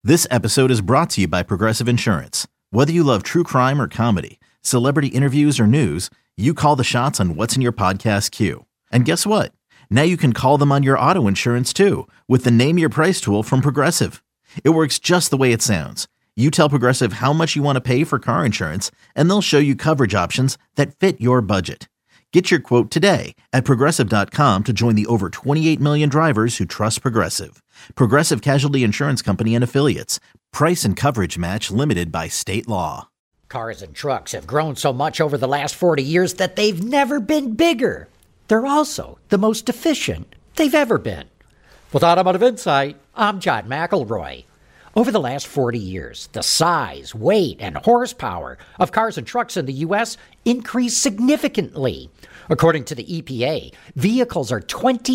This episode is brought to you by Progressive Insurance. Whether you love true crime or comedy, celebrity interviews or news, you call the shots on what's in your podcast queue. And guess what? Now you can call them on your auto insurance too with the Name Your Price tool from Progressive. It works just the way it sounds. You tell Progressive how much you want to pay for car insurance, and they'll show you coverage options that fit your budget. Get your quote today at Progressive.com to join the over 28 million drivers who trust Progressive. Progressive Casualty Insurance Company and Affiliates. Price and coverage match limited by state law. Cars and trucks have grown so much over the last 40 years that they've never been bigger. They're also the most efficient they've ever been. With Automotive Insight, I'm John McElroy. Over the last 40 years, the size, weight, and horsepower of cars and trucks in the U.S. increased significantly. According to the EPA, vehicles are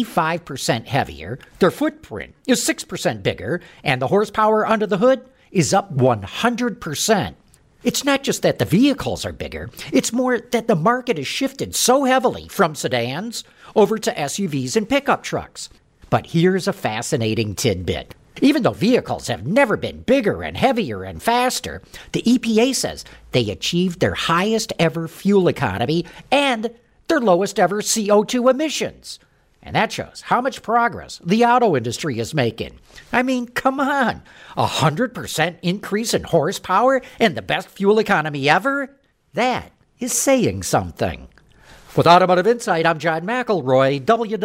25% heavier, their footprint is 6% bigger, and the horsepower under the hood is up 100%. It's not just that the vehicles are bigger, it's more that the market has shifted so heavily from sedans over to SUVs and pickup trucks. But here's a fascinating tidbit. Even though vehicles have never been bigger and heavier and faster, the EPA says they achieved their highest ever fuel economy and their lowest ever CO2 emissions. And that shows how much progress the auto industry is making. I mean, come on, 100% increase in horsepower and the best fuel economy ever? That is saying something. With Automotive Insight, I'm John McElroy,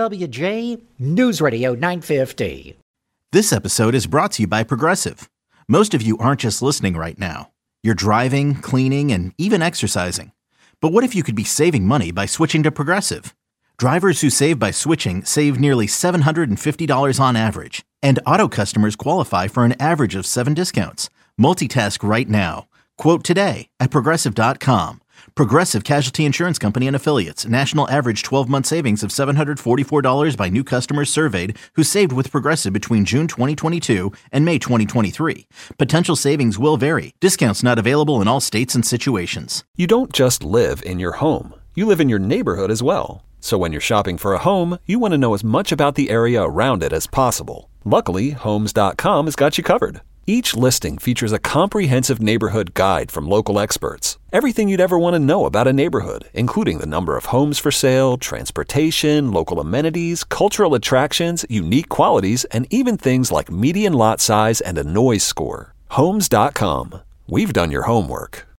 WWJ News Radio 950. This episode is brought to you by Progressive. Most of you aren't just listening right now. You're driving, cleaning, and even exercising. But what if you could be saving money by switching to Progressive? Drivers who save by switching save nearly $750 on average, and auto customers qualify for an average of 7 discounts. Multitask right now. Quote today at Progressive.com. Progressive Casualty Insurance Company and Affiliates. National average 12-month savings of $744 by new customers surveyed who saved with Progressive between June 2022 and May 2023. Potential savings will vary. Discounts not available in all states and situations. You don't just live in your home. You live in your neighborhood as well. So when you're shopping for a home, you want to know as much about the area around it as possible. Luckily, Homes.com has got you covered. Each listing features a comprehensive neighborhood guide from local experts. Everything you'd ever want to know about a neighborhood, including the number of homes for sale, transportation, local amenities, cultural attractions, unique qualities, and even things like median lot size and a noise score. Homes.com. We've done your homework.